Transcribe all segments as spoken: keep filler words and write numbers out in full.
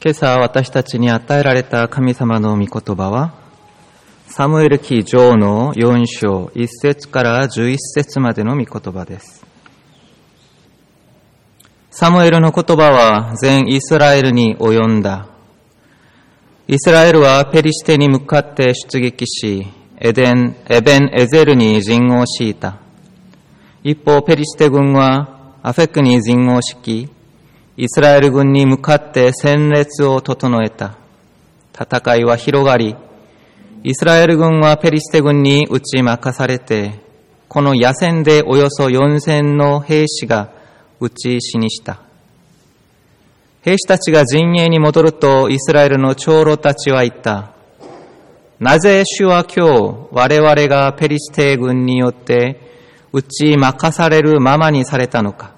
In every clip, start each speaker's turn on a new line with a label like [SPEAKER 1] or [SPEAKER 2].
[SPEAKER 1] 今朝私たちに与えられた神様の御言葉は、サムエル記上のよん章いっ節からじゅういち節までの御言葉です。サムエルの言葉は全イスラエルに及んだ。イスラエルはペリシテに向かって出撃し、エデン、エベンエゼルに陣を敷いた。一方、ペリシテ軍はアフェクに陣を敷き、イスラエル軍に向かって戦列を整えた。戦いは広がり、イスラエル軍はペリシテ軍に打ち負かされて、この野戦でおよそよんせんの兵士が打ち死にした。兵士たちが陣営に戻ると、イスラエルの長老たちは言った。なぜ主は今日、我々がペリシテ軍によって打ち負かされるままにされたのか。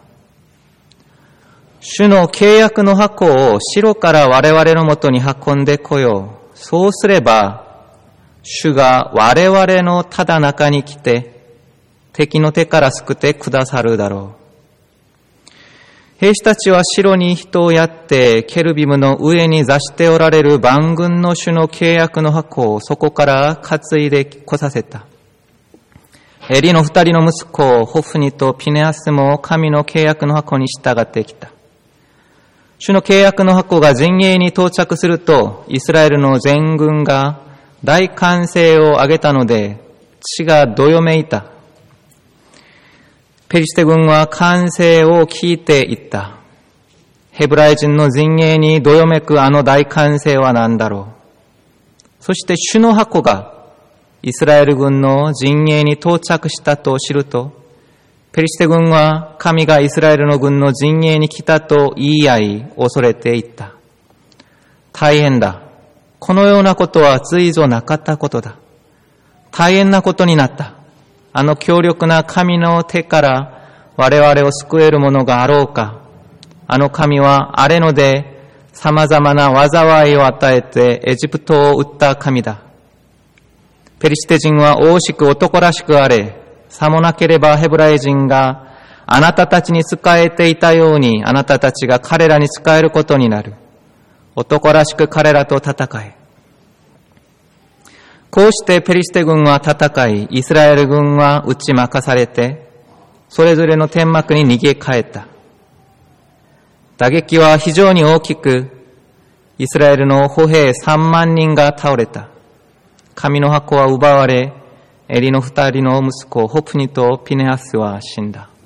[SPEAKER 1] 主の契約の箱を城から我々のもとに運んでこよう。そうすれば、主が我々のただ中に来て、敵の手から救ってくださるだろう。兵士たちは城に人をやって、ケルビムの上に座しておられる万軍の主の契約の箱をそこから担いで来させた。エリの二人の息子、ホフニとピネアスも神の契約の箱に従ってきた。主の契約の箱が陣営に到着すると、イスラエルの全軍が大歓声を上げたので、地がどよめいた。ペリシテ軍は歓声を聞いていった。ヘブライ人の陣営にどよめくあの大歓声は何だろう。そして主の箱がイスラエル軍の陣営に到着したと知ると、ペリシテ軍は神がイスラエルの軍の陣営に来たと言い合い、恐れていった。大変だ。このようなことは随所なかったことだ。大変なことになった。あの強力な神の手から我々を救えるものがあろうか。あの神は荒れ野で様々な災いを与えてエジプトを撃った神だ。ペリシテ人は大しく男らしくあれ、さもなければヘブライ人があなたたちに仕えていたようにあなたたちが彼らに仕えることになる。男らしく彼らと戦え。こうしてペリシテ軍は戦い、イスラエル軍は打ち負かされて、それぞれの天幕に逃げ帰った。打撃は非常に大きく、イスラエルの歩兵さんまんにんが倒れた。神の箱は奪われ、エリの二人の息子、ホプニとピネハスは死んだ。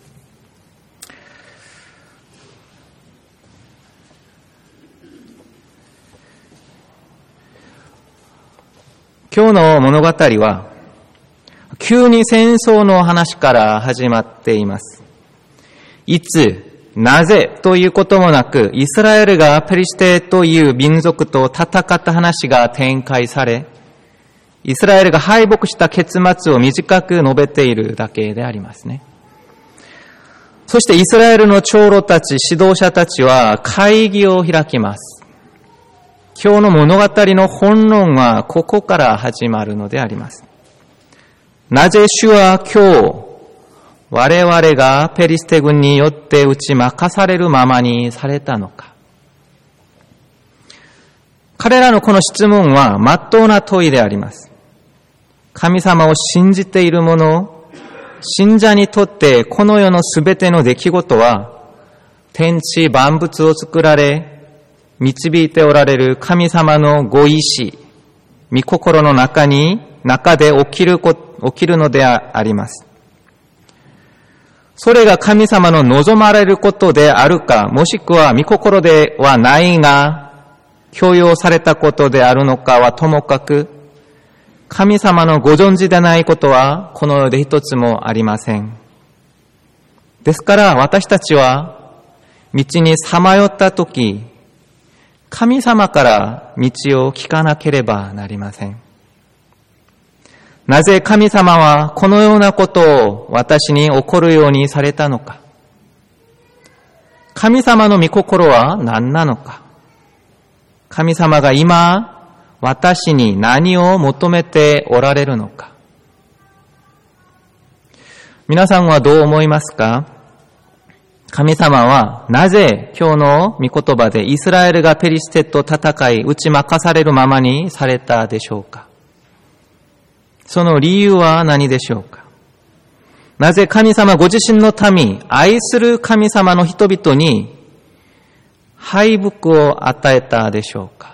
[SPEAKER 1] 今日の物語は、急に戦争の話から始まっています。いつ、なぜということもなく、イスラエルがペリシテという民族と戦った話が展開され、イスラエルが敗北した結末を短く述べているだけでありますね。そしてイスラエルの長老たち、指導者たちは会議を開きます。今日の物語の本論はここから始まるのであります。なぜ主は今日、我々がペリシテ軍によって打ち負かされるままにされたのか。彼らのこの質問は真っ当な問いであります。神様を信じている者、信者にとってこの世のすべての出来事は、天地万物を作られ、導いておられる神様のご意志、御心の中に、中で起きるこ、起きるのであります。それが神様の望まれることであるか、もしくは御心ではないが、強要されたことであるのかはともかく、神様のご存知でないことはこの世で一つもありません。ですから私たちは道にさまよったとき、神様から道を聞かなければなりません。なぜ神様はこのようなことを私に起こるようにされたのか。神様の御心は何なのか。神様が今、私に何を求めておられるのか。皆さんはどう思いますか？ 神様はなぜ今日の御言葉でイスラエルがペリシテと戦い打ち負かされるままにされたでしょうか。その理由は何でしょうか。なぜ神様ご自身の民、愛する神様の人々に敗北を与えたでしょうか。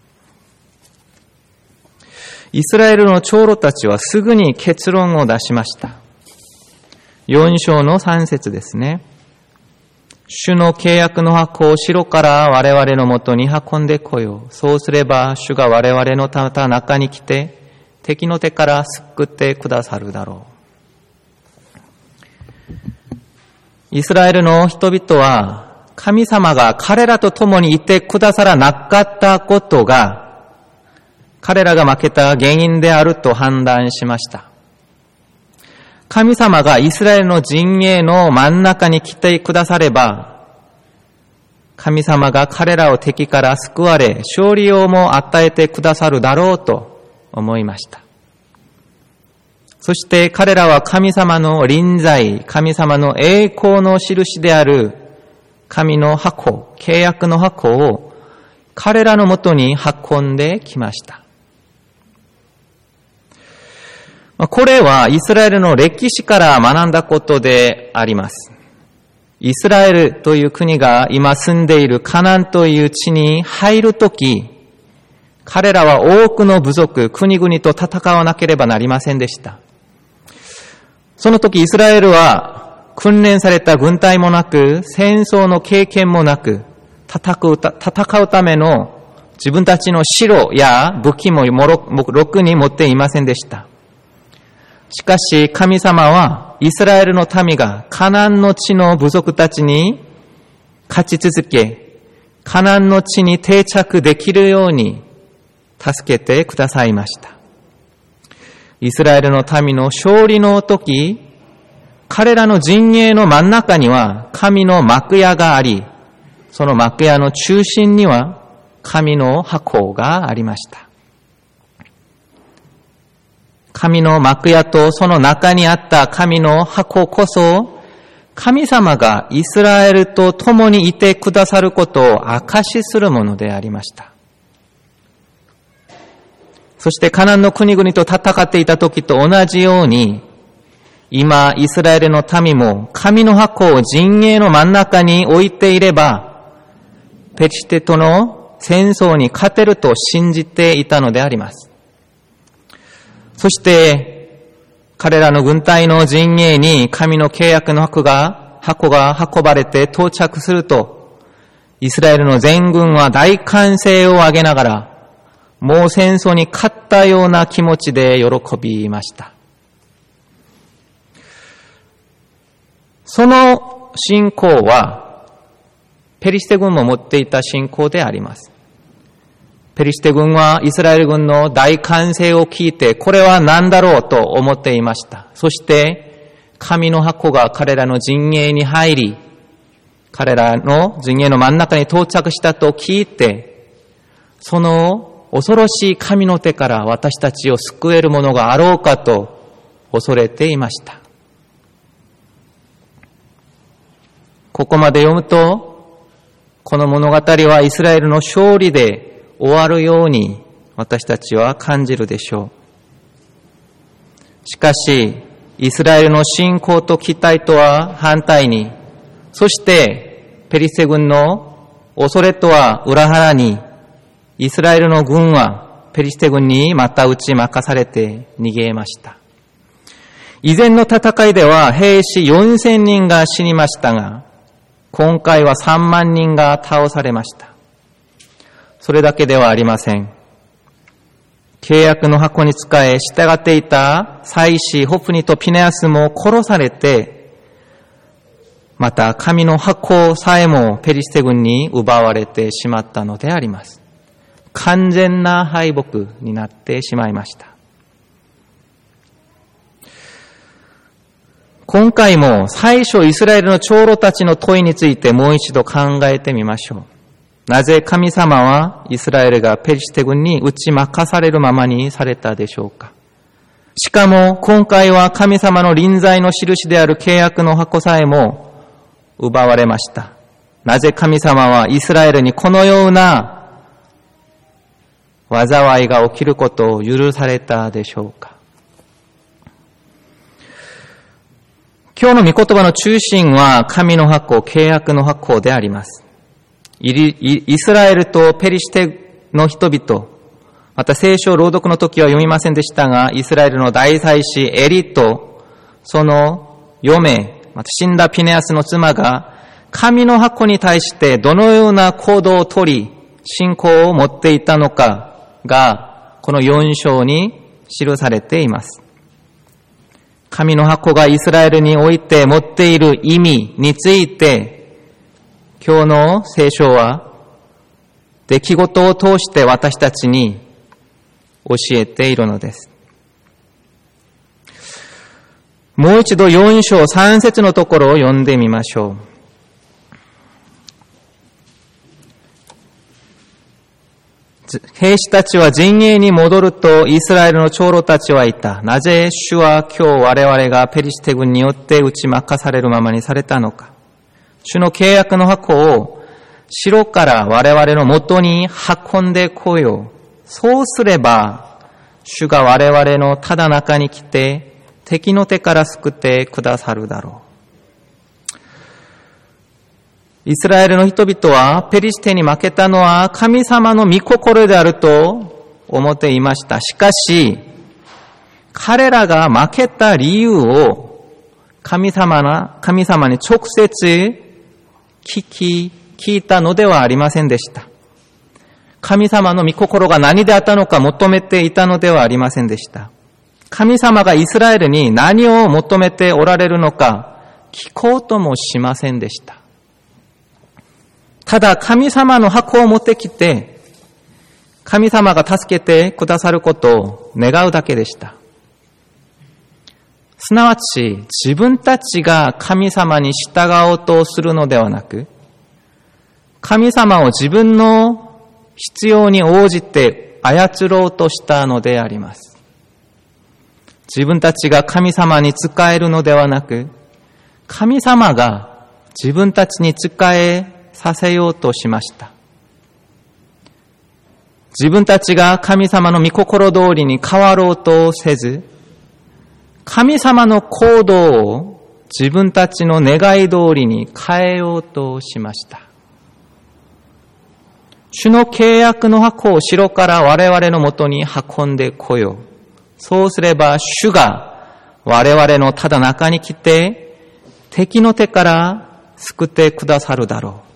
[SPEAKER 1] イスラエルの長老たちはすぐに結論を出しました。よん章のさん節ですね。主の契約の箱を城から我々のもとに運んでこよう。そうすれば主が我々の中に来て敵の手から救ってくださるだろう。イスラエルの人々は神様が彼らと共にいてくださらなかったことが彼らが負けた原因であると判断しました。神様がイスラエルの陣営の真ん中に来てくだされば、神様が彼らを敵から救われ、勝利をも与えてくださるだろうと思いました。そして彼らは神様の臨在、神様の栄光の印である神の箱、契約の箱を彼らのもとに運んできました。これはイスラエルの歴史から学んだことであります。イスラエルという国が今住んでいるカナンという地に入るとき、彼らは多くの部族、国々と戦わなければなりませんでした。その時イスラエルは訓練された軍隊もなく、戦争の経験もなく、戦う、戦うための自分たちの城や武器もろくに持っていませんでした。しかし神様はイスラエルの民がカナンの地の部族たちに勝ち続け、カナンの地に定着できるように助けてくださいました。イスラエルの民の勝利の時、彼らの陣営の真ん中には神の幕屋があり、その幕屋の中心には神の箱がありました。神の幕屋とその中にあった神の箱こそ、神様がイスラエルと共にいてくださることを証しするものでありました。そしてカナンの国々と戦っていた時と同じように、今イスラエルの民も神の箱を陣営の真ん中に置いていれば、ペリシテとの戦争に勝てると信じていたのであります。そして彼らの軍隊の陣営に神の契約の箱が箱が運ばれて到着すると、イスラエルの全軍は大歓声を上げながら、もう戦争に勝ったような気持ちで喜びました。その信仰はペリシテ軍も持っていた信仰であります。ペリシテ軍はイスラエル軍の大歓声を聞いて、これは何だろうと思っていました。そして神の箱が彼らの陣営に入り、彼らの陣営の真ん中に到着したと聞いて、その恐ろしい神の手から私たちを救えるものがあろうかと恐れていました。ここまで読むと、この物語はイスラエルの勝利で終わるように私たちは感じるでしょう。しかし、イスラエルの信仰と期待とは反対に、そしてペリシテ軍の恐れとは裏腹に、イスラエルの軍はペリシテ軍にまた打ち負かされて逃げました。以前の戦いでは兵士よんせんにんが死にましたが、今回はさんまんにんが倒されました。それだけではありません。契約の箱に仕え従っていた祭司ホプニとピネアスも殺されて、また神の箱さえもペリシテ軍に奪われてしまったのであります。完全な敗北になってしまいました。今回も最初イスラエルの長老たちの問いについてもう一度考えてみましょう。なぜ神様はイスラエルがペリシテ軍に打ち負かされるままにされたでしょうか。しかも今回は神様の臨在の印である契約の箱さえも奪われました。なぜ神様はイスラエルにこのような災いが起きることを許されたでしょうか。今日の御言葉の中心は神の箱、契約の箱であります。イスラエルとペリシテの人々、また聖書朗読の時は読みませんでしたが、イスラエルの大祭司エリとその嫁、また死んだピネアスの妻が神の箱に対してどのような行動をとり、信仰を持っていたのかが、このよん章に記されています。神の箱がイスラエルにおいて持っている意味について、今日の聖書は出来事を通して私たちに教えているのです。もう一度よん章さん節のところを読んでみましょう。兵士たちは陣営に戻るとイスラエルの長老たちは言った。なぜ主は今日我々がペリシテ軍によって打ち負かされるままにされたのか。主の契約の箱を城から我々の元に運んでこよう。そうすれば主が我々のただ中に来て敵の手から救ってくださるだろう。イスラエルの人々はペリシテに負けたのは神様の御心であると思っていました。しかし、彼らが負けた理由を神様な、神様に直接聞き、聞いたのではありませんでした。神様の御心が何であったのか求めていたのではありませんでした。神様がイスラエルに何を求めておられるのか聞こうともしませんでした。ただ神様の箱を持ってきて、神様が助けてくださることを願うだけでした。すなわち自分たちが神様に従おうとするのではなく、神様を自分の必要に応じて操ろうとしたのであります。自分たちが神様に仕えるのではなく、神様が自分たちに仕えさせようとしました。自分たちが神様の御心通りに変わろうとせず、神様の行動を自分たちの願い通りに変えようとしました。主の契約の箱を城から我々のもとに運んでこよう。そうすれば主が我々のただ中に来て敵の手から救ってくださるだろう。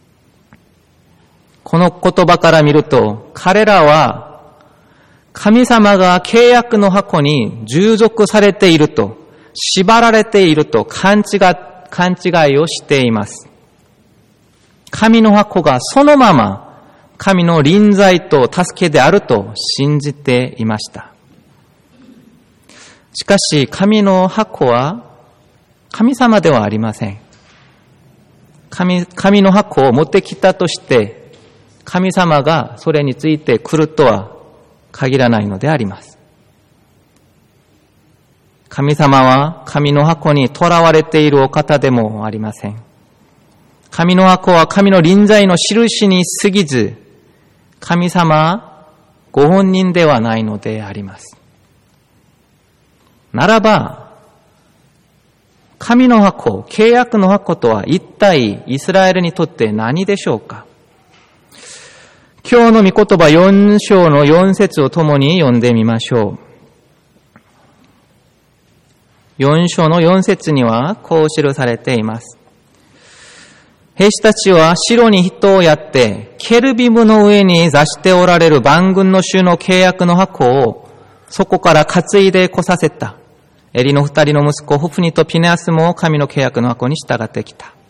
[SPEAKER 1] この言葉から見ると、彼らは神様が契約の箱に従属されていると、縛られていると勘違い、勘違いをしています。神の箱がそのまま神の臨在と助けであると信じていました。しかし神の箱は神様ではありません。神、神の箱を持ってきたとして神様がそれについて来るとは限らないのであります。神様は神の箱に囚われているお方でもありません。神の箱は神の臨在の印に過ぎず、神様ご本人ではないのであります。ならば、神の箱、契約の箱とは一体イスラエルにとって何でしょうか。今日の御言葉よん章のよん節を共に読んでみましょう。よん章のよん節にはこう記されています。兵士たちは城に人をやって、ケルビムの上に座しておられる万軍の主の契約の箱をそこから担いで来させた。エリの二人の息子ホフニとピネアスも神の契約の箱に従ってきた。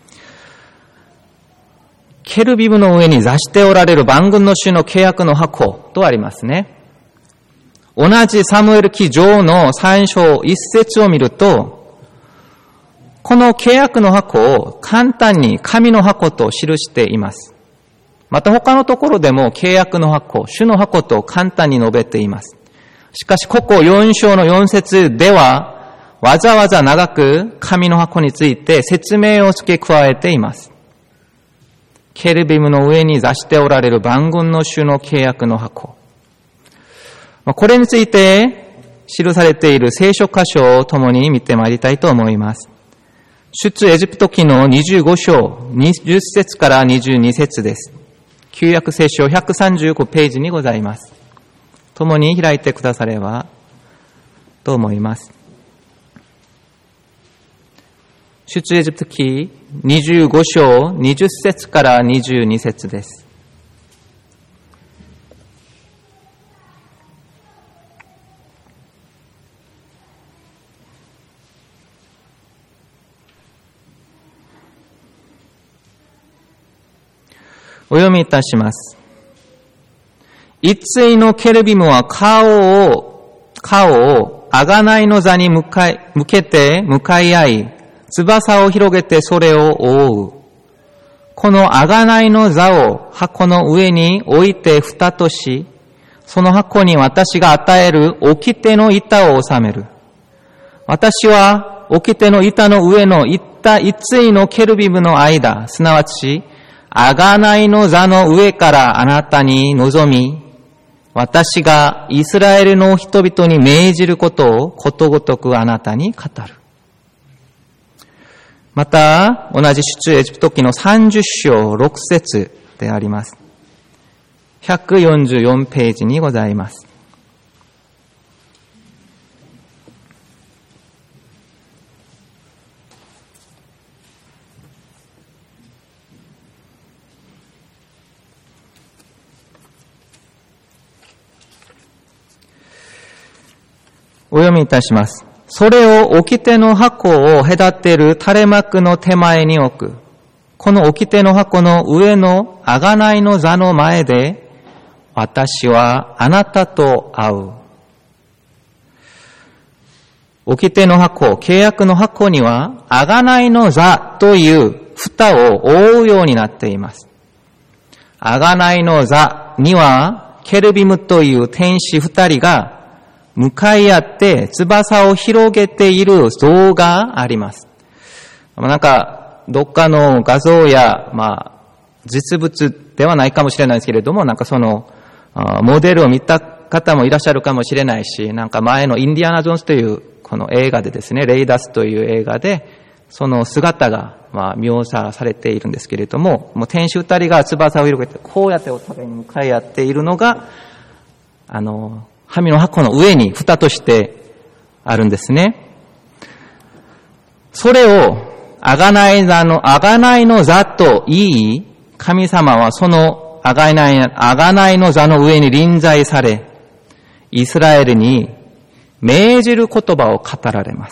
[SPEAKER 1] ケルビムの上に座しておられる万軍の主の契約の箱とありますね。同じサムエル記上のさん章いち節を見ると、この契約の箱を簡単に神の箱と記しています。また他のところでも契約の箱、主の箱と簡単に述べています。しかしここよん章のよん節では、 わざわざ長く神の箱について説明を付け加えています。ケルビムの上に座しておられる万軍の主の契約の箱。これについて記されている聖書箇所を共に見てまいりたいと思います。出エジプト記のにじゅうご章、にじゅっ節からにじゅうに節です。旧約聖書ひゃくさんじゅうごページにございます。共に開いてくださればと思います。出エジプト記にじゅうご章にじゅっ節からにじゅうに節です。お読みいたします。一対のケルビムは顔を、顔を贖いの座に向かい、向けて向かい合い、翼を広げてそれを覆う。この贖いの座を箱の上に置いて蓋とし、その箱に私が与える掟の板を収める。私は掟の板の上の板一対のケルビムの間、すなわち、贖いの座の上からあなたに臨み、私がイスラエルの人々に命じることをことごとくあなたに語る。また、同じ出エジプト記のさんじゅっ章ろく節であります。ひゃくよんじゅうよんページにございます。お読みいたします。それを掟の箱を隔てる垂れ幕の手前に置く。この掟の箱の上の贖いの座の前で、私はあなたと会う。掟の箱、契約の箱には、贖いの座という蓋を覆うようになっています。贖いの座には、ケルビムという天使二人が、向かい合って翼を広げている像があります。なんか、どっかの画像や、まあ、実物ではないかもしれないですけれども、なんかその、モデルを見た方もいらっしゃるかもしれないし、なんか前のインディアナ・ジョーンズというこの映画でですね、レイダスという映画で、その姿が、まあ、描写されているんですけれども、もう天使二人が翼を広げて、こうやってお互いに向かい合っているのが、あの、神の箱の上に蓋としてあるんですね。それを、あがない座の、あがないの座と言い、神様はそのあがない、あがないの座の上に臨在され、イスラエルに命じる言葉を語られます。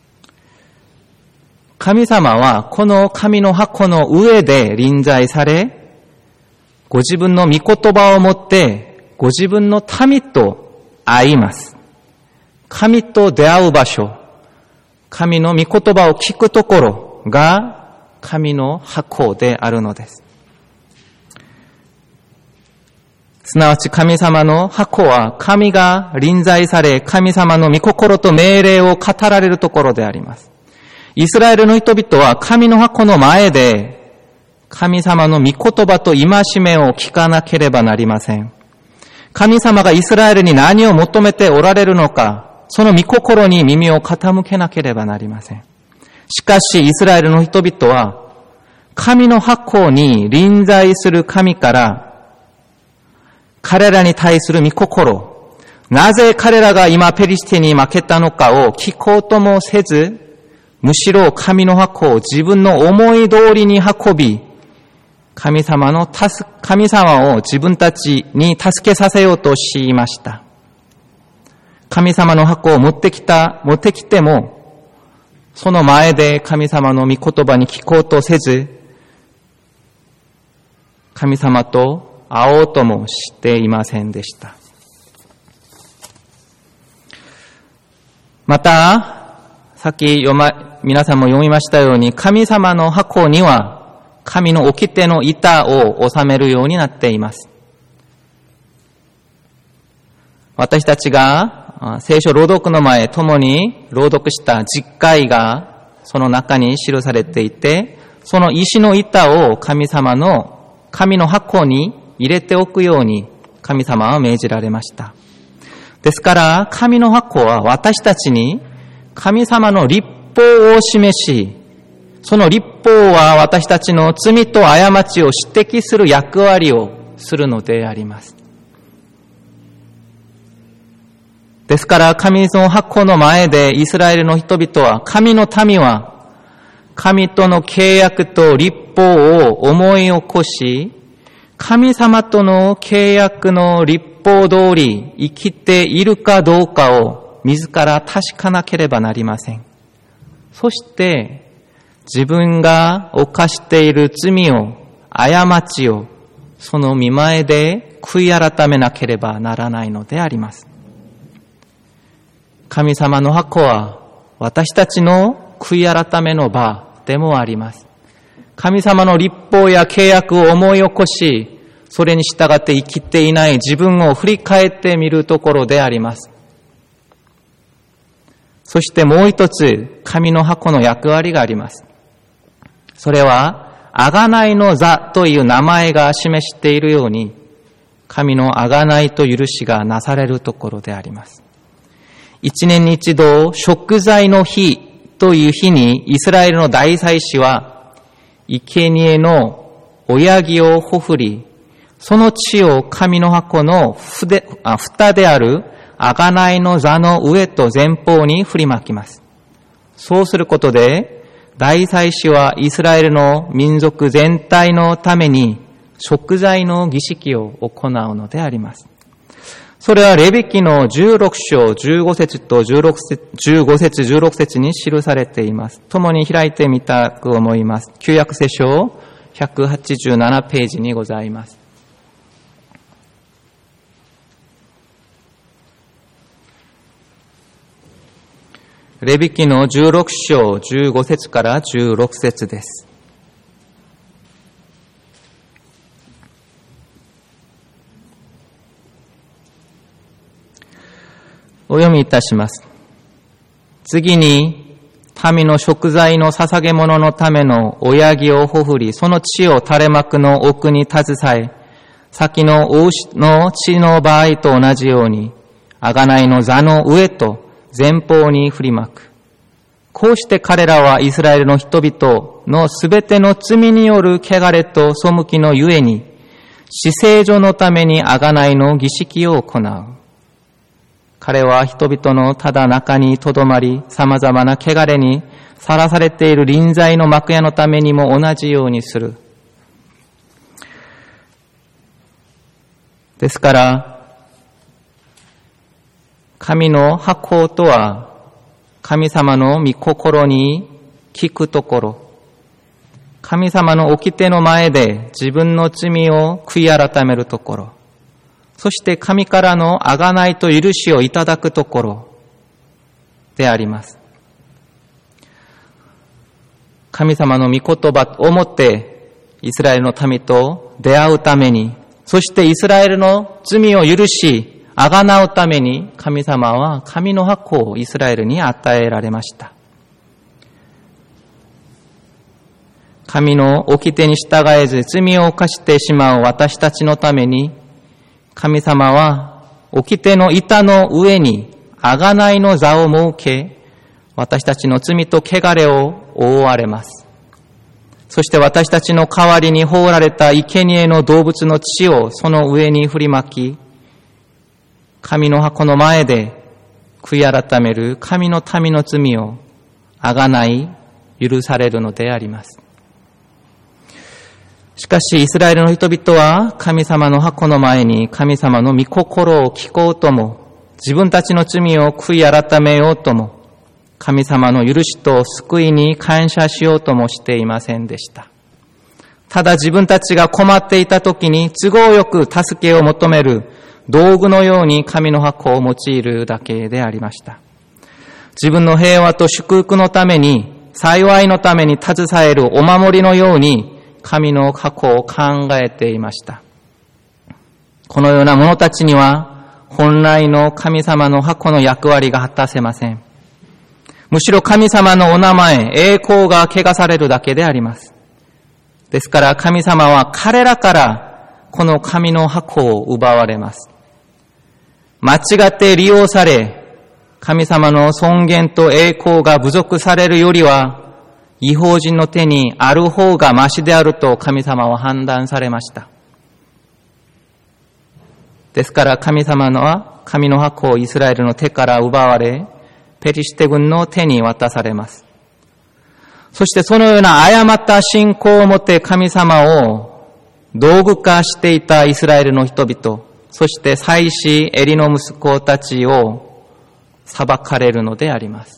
[SPEAKER 1] 神様はこの神の箱の上で臨在され、ご自分の御言葉をもって、ご自分の民と会います。神と出会う場所、神の御言葉を聞くところが神の箱であるのです。すなわち神様の箱は神が臨在され、神様の御心と命令を語られるところであります。イスラエルの人々は神の箱の前で神様の御言葉と戒めを聞かなければなりません。神様がイスラエルに何を求めておられるのか、その御心に耳を傾けなければなりません。しかし、イスラエルの人々は、神の箱に臨在する神から、彼らに対する御心、なぜ彼らが今ペリシテに負けたのかを聞こうともせず、むしろ神の箱を自分の思い通りに運び、神様の助神様を自分たちに助けさせようとしました。神様の箱を持ってきた、持ってきても、その前で神様の御言葉に聞こうとせず、神様と会おうともしていませんでした。また、さっき読ま、皆さんも読みましたように、神様の箱には、神の掟の板を収めるようになっています。私たちがが聖書朗読の前共に朗読した実会がその中に記されていて、その石の板を神様の神の箱に入れておくように神様は命じられました。ですから神の箱は私たちに神様の律法を示し、その律法は私たちの罪と過ちを指摘する役割をするのであります。ですから神の箱の前でイスラエルの人々は、神の民は神との契約と律法を思い起こし、神様との契約の律法通り生きているかどうかを自ら確かなければなりません。そして自分が犯している罪を、過ちをその御前で悔い改めなければならないのであります。神様の箱は私たちの悔い改めの場でもあります。神様の律法や契約を思い起こし、それに従って生きていない自分を振り返ってみるところであります。そしてもう一つ、神の箱の役割があります。それは、贖いの座という名前が示しているように、神の贖いと許しがなされるところであります。一年に一度、贖罪の日という日に、イスラエルの大祭司は、生贄の親木をほふり、その血を神の箱の筆あ蓋である贖いの座の上と前方に振りまきます。そうすることで、大祭司はイスラエルの民族全体のために贖罪の儀式を行うのであります。それはレビ記のじゅうろく章じゅうご節とじゅうろく節、じゅうご節じゅうろく節に記されています。共に開いてみたく思います。旧約聖書ひゃくはちじゅうななページにございます。レビ記のじゅうろく章じゅうご節からじゅうろく節です。お読みいたします。次に、民の贖罪の捧げ物のための親木をほふり、その血を垂れ幕の奥に携え、先の王の血の場合と同じように、贖いの座の上と前方に振りまく。こうして彼らはイスラエルの人々のすべての罪による汚れと背きのゆえに、至聖所のために贖いの儀式を行う。彼は人々のただ中にとどまり、様々な汚れにさらされている臨在の幕屋のためにも同じようにする。ですから、神の箱とは、神様の御心に聞くところ、神様の掟の前で自分の罪を悔い改めるところ、そして神からの贖いと許しをいただくところであります。神様の御言葉をもってイスラエルの民と出会うために、そしてイスラエルの罪を許し、贖うために神様は神の箱をイスラエルに与えられました。神の掟に従えず罪を犯してしまう私たちのために、神様は掟の板の上に贖いの座を設け、私たちの罪と汚れを覆われます。そして私たちの代わりに放られた生贄の動物の血をその上に振りまき、神の箱の前で悔い改める神の民の罪を贖い許されるのであります。しかしイスラエルの人々は神様の箱の前に神様の御心を聞こうとも、自分たちの罪を悔い改めようとも、神様の許しと救いに感謝しようともしていませんでした。ただ自分たちが困っていた時に都合よく助けを求める道具のように神の箱を用いるだけでありました。自分の平和と祝福のために、幸いのために携えるお守りのように神の箱を考えていました。このような者たちには本来の神様の箱の役割が果たせません。むしろ神様のお名前、栄光が汚されるだけであります。ですから神様は彼らからこの神の箱を奪われます。間違って利用され、神様の尊厳と栄光が侮辱されるよりは、異邦人の手にある方がましであると神様は判断されました。ですから神様のは神の箱をイスラエルの手から奪われ、ペリシテ軍の手に渡されます。そしてそのような誤った信仰をもって神様を道具化していたイスラエルの人々、そして祭司エリの息子たちを裁かれるのであります。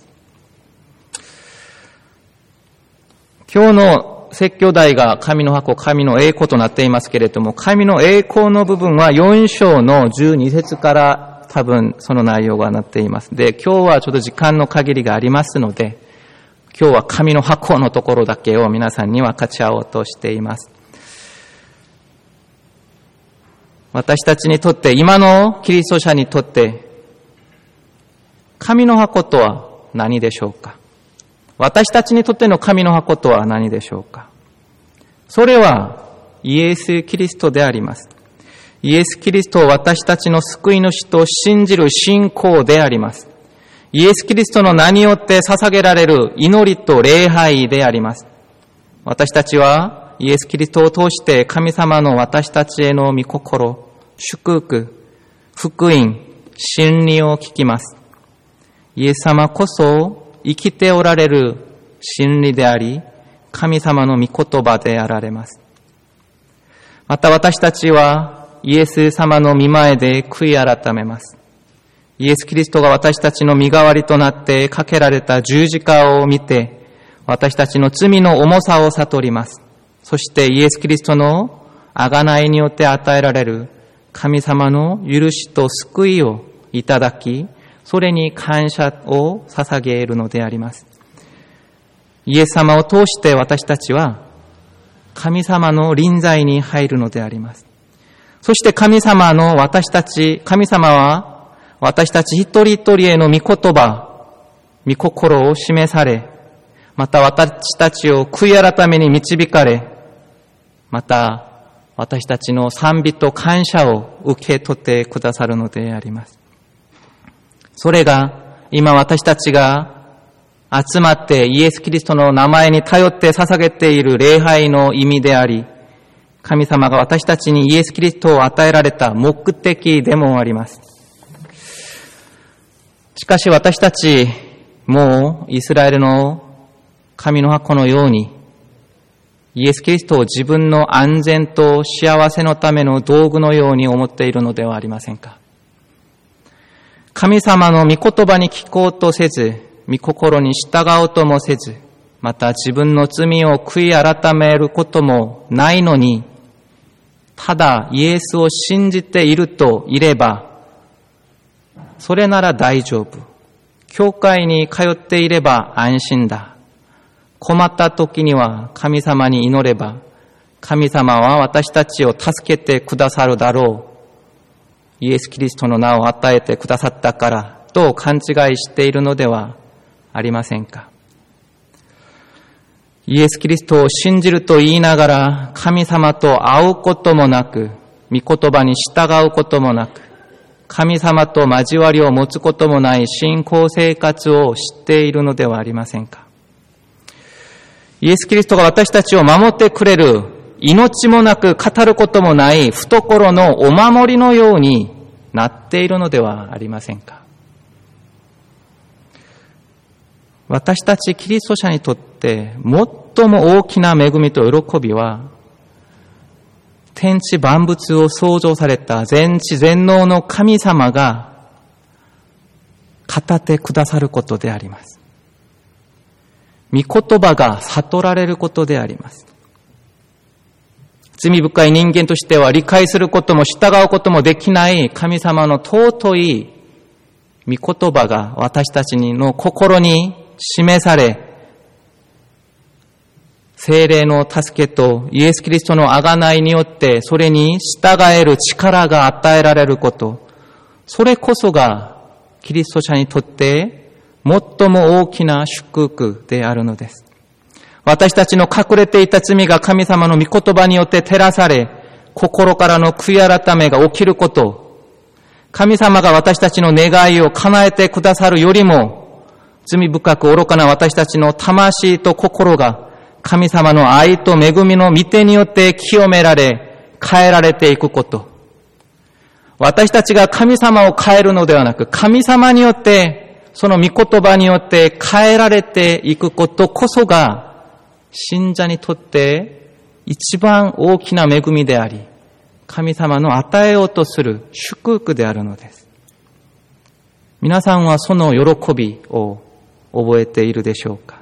[SPEAKER 1] 今日の説教題が神の箱、神の栄光となっていますけれども、神の栄光の部分はよん章のじゅうに節から多分その内容がなっています。で、今日はちょっと時間の限りがありますので、今日は神の箱のところだけを皆さんに分かち合おうとしています。私たちにとって、今のキリスト者にとって、神の箱とは何でしょうか？私たちにとっての神の箱とは何でしょうか？それはイエス・キリストであります。イエス・キリストを私たちの救い主と信じる信仰であります。イエス・キリストの名によって捧げられる祈りと礼拝であります。私たちはイエス・キリストを通して神様の私たちへの御心、祝福、福音、真理を聞きます。イエス様こそ生きておられる真理であり、神様の御言葉であられます。また私たちはイエス様の御前で悔い改めます。イエス・キリストが私たちの身代わりとなってかけられた十字架を見て、私たちの罪の重さを悟ります。そしてイエス・キリストの贖いによって与えられる神様の許しと救いをいただき、それに感謝を捧げるのであります。イエス様を通して私たちは神様の臨在に入るのであります。そして神様の私たち、神様は私たち一人一人への御言葉、御心を示され、また私たちを悔い改めに導かれ、また私たちの賛美と感謝を受け取ってくださるのであります。それが今私たちが集まってイエス・キリストの名前に頼って捧げている礼拝の意味であり、神様が私たちにイエス・キリストを与えられた目的でもあります。しかし私たちもイスラエルの神の箱のようにイエス・キリストを自分の安全と幸せのための道具のように思っているのではありませんか？神様の御言葉に聞こうとせず、御心に従おうともせず、また自分の罪を悔い改めることもないのに、ただイエスを信じているといれば、それなら大丈夫。教会に通っていれば安心だ。困った時には神様に祈れば、神様は私たちを助けてくださるだろう。イエス・キリストの名を与えてくださったからと勘違いしているのではありませんか？イエス・キリストを信じると言いながら神様と会うこともなく、御言葉に従うこともなく、神様と交わりを持つこともない信仰生活を知っているのではありませんか？イエス・キリストが私たちを守ってくれる、命もなく語ることもない懐のお守りのようになっているのではありませんか？私たちキリスト者にとって最も大きな恵みと喜びは、天地万物を創造された全知全能の神様が語ってくださることであります。御言葉が悟られることであります。罪深い人間としては理解することも従うこともできない神様の尊い御言葉が私たちの心に示され、聖霊の助けとイエス・キリストの贖いによってそれに従える力が与えられること、 それこそがキリスト者にとって最も大きな祝福であるのです。私たちの隠れていた罪が神様の御言葉によって照らされ、心からの悔い改めが起きること、神様が私たちの願いを叶えてくださるよりも、罪深く愚かな私たちの魂と心が神様の愛と恵みの御手によって清められ、変えられていくこと。私たちが神様を変えるのではなく、神様によって、その御言葉によって変えられていくことこそが、信者にとって一番大きな恵みであり、神様の与えようとする祝福であるのです。皆さんはその喜びを覚えているでしょうか？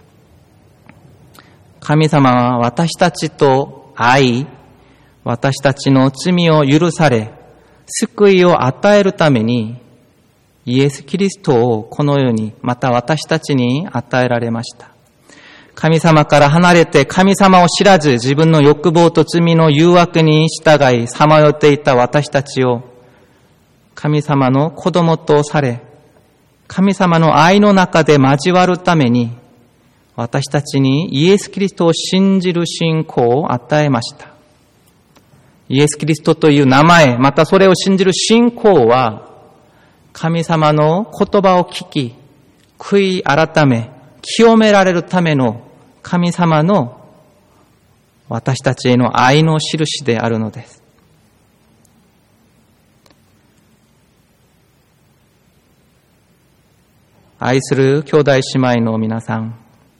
[SPEAKER 1] 神様は私たちと会い、私たちの罪を許され、救いを与えるために、イエス・キリストをこの世に、また私たちに与えられました。神様から離れて神様を知らず、自分の欲望と罪の誘惑に従い、さまよっていた私たちを、神様の子供とされ、神様の愛の中で交わるために、私たちにイエス・キリストを信じる信仰を与えました。イエス・キリストという名前、またそれを信じる信仰は、神様の言葉を聞き、悔い改め、清められるための神様の私たちへの愛の印であるのです。愛する兄弟姉妹の皆さん、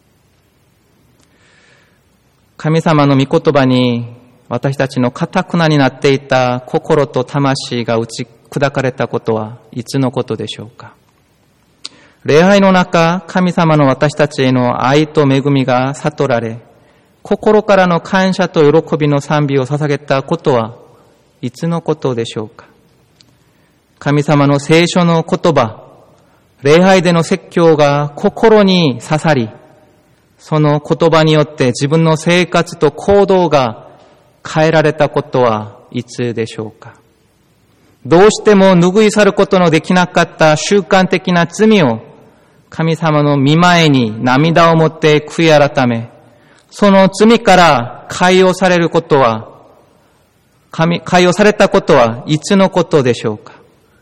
[SPEAKER 1] 神様の御言葉に私たちの堅くなになっていた心と魂が打ち砕かれたことはいつのことでしょうか？礼拝の中、神様の私たちへの愛と恵みが悟られ、心からの感謝と喜びの賛美を捧げたことはいつのことでしょうか？神様の聖書の言葉、礼拝での説教が心に刺さり、その言葉によって自分の生活と行動が変えられたことはいつでしょうか？どうしても拭い去ることのできなかった習慣的な罪を神様の御前に涙をもって悔い改め、その罪から解放されることは、解放されたことはいつのことでしょうか？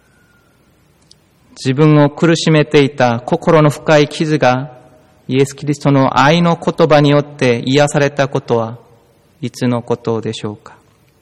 [SPEAKER 1] 自分を苦しめていた心の深い傷がイエス・キリストの愛の言葉によって癒されたことはいつのことでしょうか？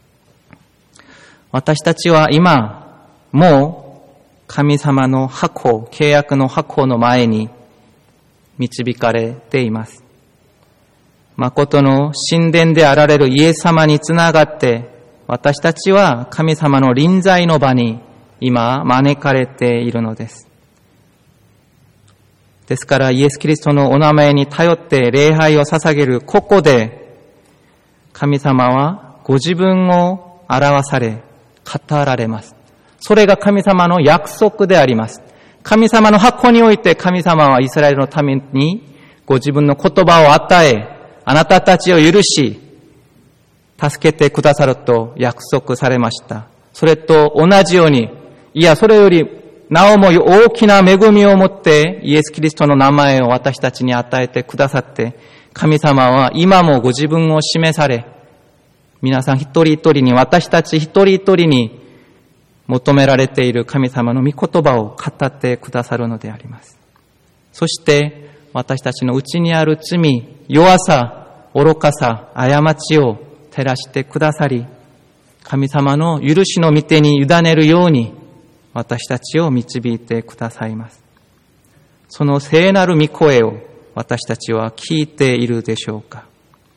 [SPEAKER 1] 私たちは今もう神様の箱、契約の箱の前に導かれています。誠の神殿であられるイエス様につながって、私たちは神様の臨在の場に今招かれているのです。ですからイエス・キリストのお名前に頼って礼拝を捧げるここで、神様はご自分を表され、語られます。それが神様の約束であります。神様の箱において神様はイスラエルのためにご自分の言葉を与え、あなたたちを許し、助けてくださると約束されました。それと同じように、いや、それよりなおも大きな恵みを持ってイエス・キリストの名前を私たちに与えてくださって、神様は今もご自分を示され、皆さん一人一人に、私たち一人一人に求められている神様の御言葉を語ってくださるのであります。そして私たちのうちにある罪、弱さ、愚かさ、過ちを照らしてくださり、神様の許しの御手に委ねるように私たちを導いてくださいます。その聖なる御声を私たちは聞いているでしょうか？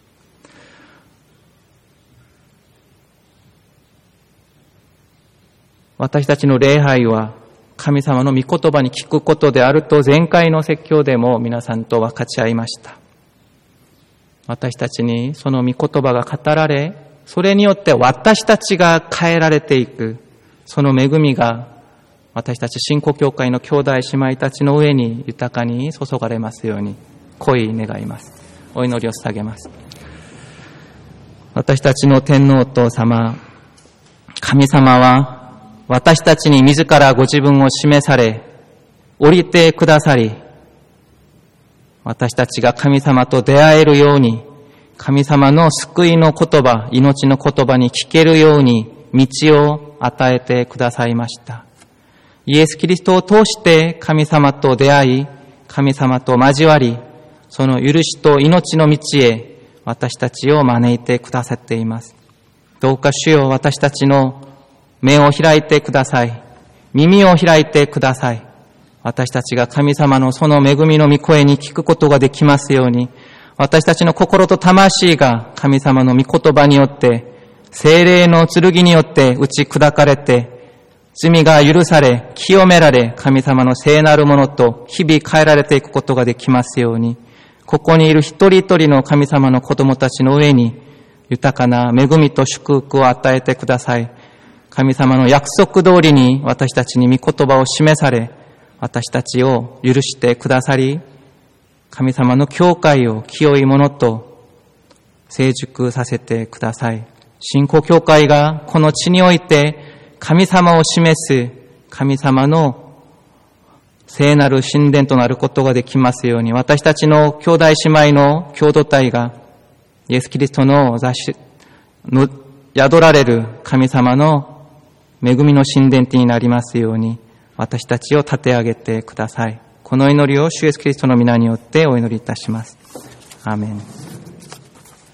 [SPEAKER 1] 私たちの礼拝は神様の御言葉に聞くことであると前回の説教でも皆さんと分かち合いました。私たちにその御言葉が語られ、それによって私たちが変えられていく、その恵みが私たち新古教会の兄弟姉妹たちの上に豊かに注がれますように恋願います。お祈りを捧げます。私たちの天皇お父様、神様は私たちに自らご自分を示され、降りてくださり、私たちが神様と出会えるように、神様の救いの言葉、命の言葉に聞けるように道を与えてくださいました。イエス・キリストを通して神様と出会い、神様と交わり、その許しと命の道へ私たちを招いてくださっています。どうか主よ、私たちの目を開いてください。耳を開いてください。私たちが神様のその恵みの御声に聞くことができますように、私たちの心と魂が神様の御言葉によって、聖霊の剣によって打ち砕かれて、罪が許され、清められ、神様の聖なるものと日々変えられていくことができますように、ここにいる一人一人の神様の子供たちの上に、豊かな恵みと祝福を与えてください。神様の約束通りに私たちに御言葉を示され、私たちを許してくださり、神様の教会を清いものと成熟させてください。信仰教会がこの地において神様を示す神様の聖なる神殿となることができますように、私たちの兄弟姉妹の共同体がイエス・キリストの座しの宿られる神様の恵みの神殿になりますように、私たちを立て上げてください。この祈りを主イエスキリストの皆によってお祈りいたします。アーメン。